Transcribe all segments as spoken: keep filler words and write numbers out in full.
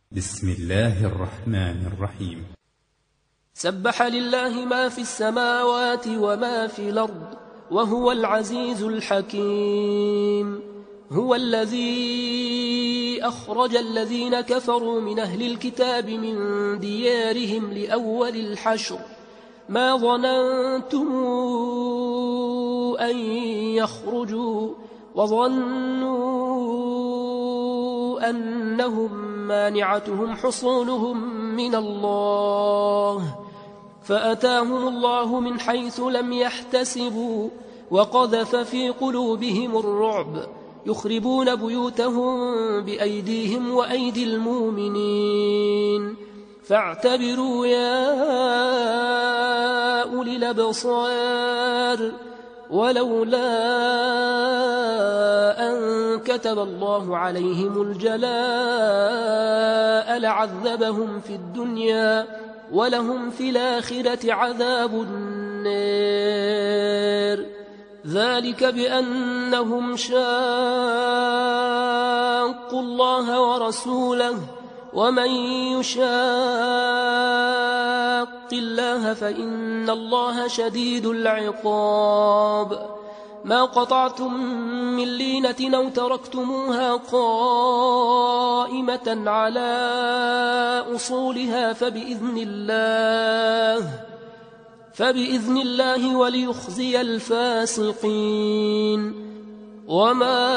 بسم الله الرحمن الرحيم. سبح لله ما في السماوات وما في الأرض وهو العزيز الحكيم. هو الذي أخرج الذين كفروا من أهل الكتاب من ديارهم لأول الحشر ما ظننتم أن يخرجوا وظنوا أنهم مانعتهم حصونهم من الله فأتاهم الله من حيث لم يحتسبوا وقذف في قلوبهم الرعب يخربون بيوتهم بأيديهم وأيدي المؤمنين فاعتبروا يا أولي الأبصار ولولا أن كتب الله عليهم الجلاء لعذبهم في الدنيا ولهم في الآخرة عذاب النار ذلك بأنهم شاقوا الله ورسوله ومن يشاق الله فإن الله شديد العقاب ما قطعتم من لينة أو تركتموها قائمة على أصولها فبإذن الله فبإذن الله وليخزي الفاسقين وما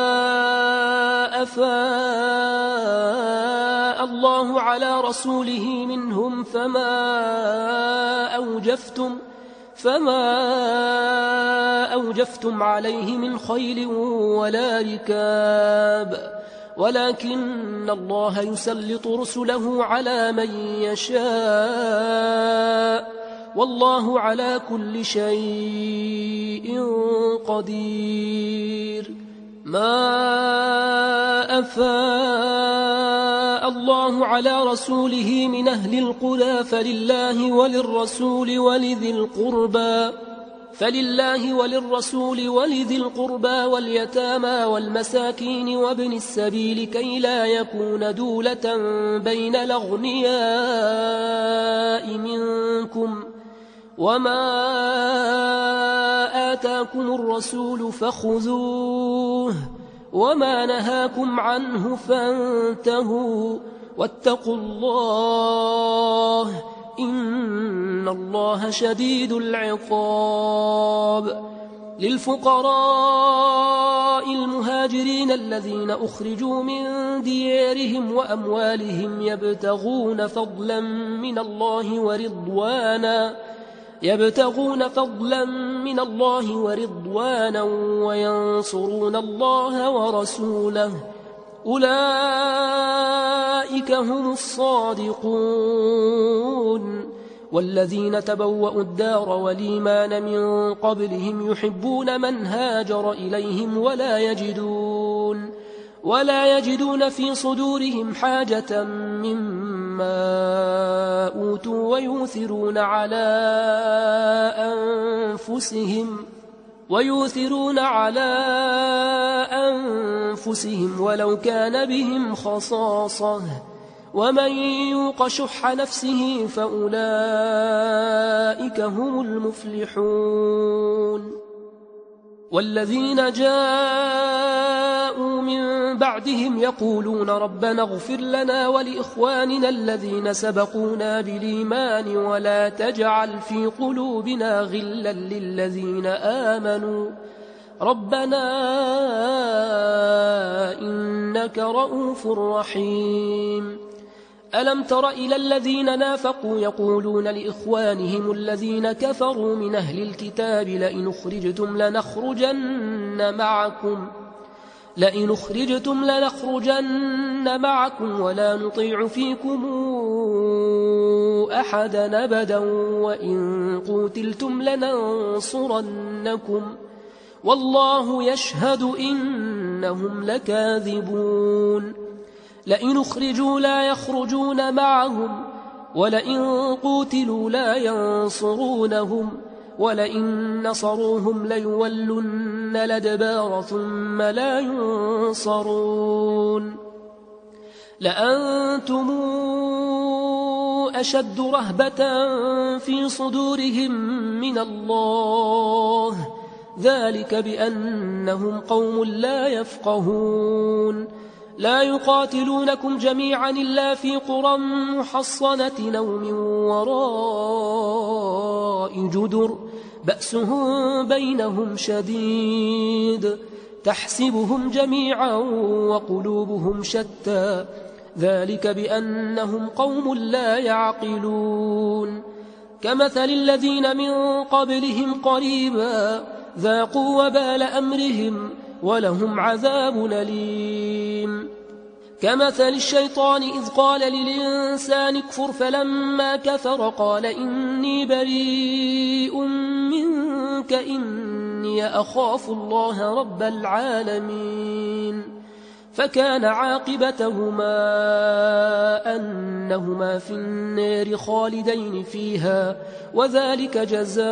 أفاء الله على رسوله منهم فما أوجفتم فما أوجفتم عليه من خيل ولا ركاب ولكن الله يسلط رسله على من يشاء والله على كل شيء قدير ما أفاء الله على رسوله من أهل القرى فلله وللرسول ولذي القربى فلله وللرسول ولذي القربى واليتامى والمساكين وابن السبيل كي لا يكون دولة بين الأغنياء منكم وما آتاكم الرسول فخذوه وما نهاكم عنه فانتهوا واتقوا الله إن الله شديد العقاب للفقراء المهاجرين الذين أخرجوا من ديارهم وأموالهم يبتغون فضلا من الله ورضوانا يبتغون فضلا من الله ورضوانا وينصرون الله ورسوله أولئك هم الصادقون والذين تبوأوا الدار والإيمان من قبلهم يحبون من هاجر إليهم ولا يجدون ولا يجدون في صدورهم حاجة مما أوتوا ويؤثرون على أنفسهم ويؤثرون على أنفسهم ولو كان بهم خصاصة ومن يوق شح نفسه فأولئك هم المفلحون والذين جاءوا من بعدهم يقولون ربنا اغفر لنا ولإخواننا الذين سبقونا بالإيمان ولا تجعل في قلوبنا غلا للذين آمنوا ربنا إنك رؤوف رحيم ألم تر إلى الذين نافقوا يقولون لإخوانهم الذين كفروا من أهل الكتاب لئن أخرجتم لنخرجن معكم لئن أخرجتم لنخرجن معكم ولا نطيع فيكم أحدا أبدا وإن قوتلتم لننصرنكم والله يشهد إنهم لكاذبون لئن أخرجوا لا يخرجون معهم ولئن قوتلوا لا ينصرونهم ولئن نصروهم ليولن الأدبار ثم لا ينصرون لأنتم أشد رهبة في صدورهم من الله، ذلك بأنهم قوم لا يفقهون. لا يقاتلونكم جميعا إلا في قرى محصنة أو من وراء جدر بأسهم بينهم شديد، تحسبهم جميعا وقلوبهم شتى، ذلك بأنهم قوم لا يعقلون. كمثل الذين من قبلهم قريبا ذاقوا وبال أمرهم ولهم عذاب أليم. كمثل الشيطان إذ قال للإنسان اكفر فلما كفر قال إني بريء منك إني أخاف الله رب العالمين. فكان عاقبتهما أنهما في النار خالدين فيها، وذلك جزاء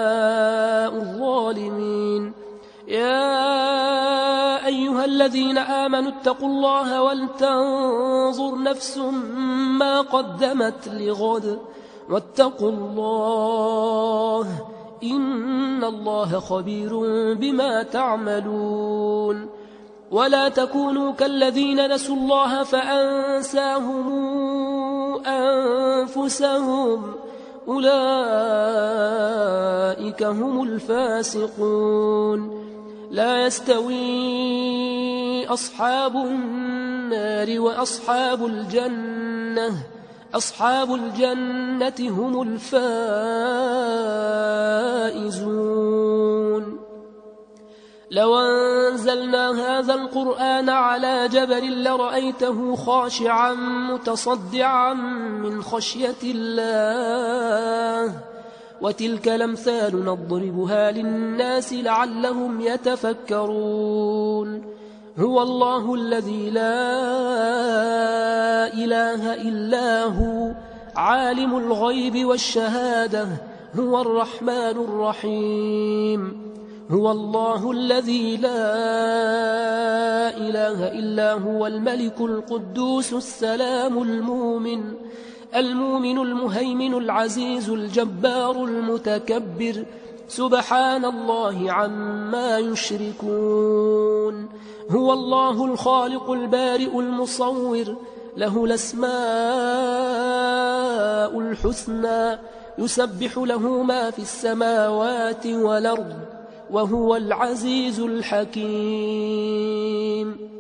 الظالمين. يا أيها الذين آمنوا اتقوا الله ولتنظر نفس ما قدمت لغد واتقوا الله إن الله خبير بما تعملون. ولا تكونوا كالذين نسوا الله فأنساهم أنفسهم أولئك هم الفاسقون. لا يستوي أصحاب النار وأصحاب الجنة أصحاب الجنة هم الفائزون. لو أنزلنا هذا القرآن على جبل لرأيته خاشعا متصدعا من خشية الله. وتلك الأمثال نضربها للناس لعلهم يتفكرون. هو الله الذي لا إله إلا هو عالم الغيب والشهادة هو الرحمن الرحيم. هو الله الذي لا إله إلا هو الملك القدوس السلام المؤمن المؤمن المهيمن العزيز الجبار المتكبر سبحان الله عما يشركون. هو الله الخالق البارئ المصور له الأسماء الحسنى يسبح له ما في السماوات والأرض وهو العزيز الحكيم.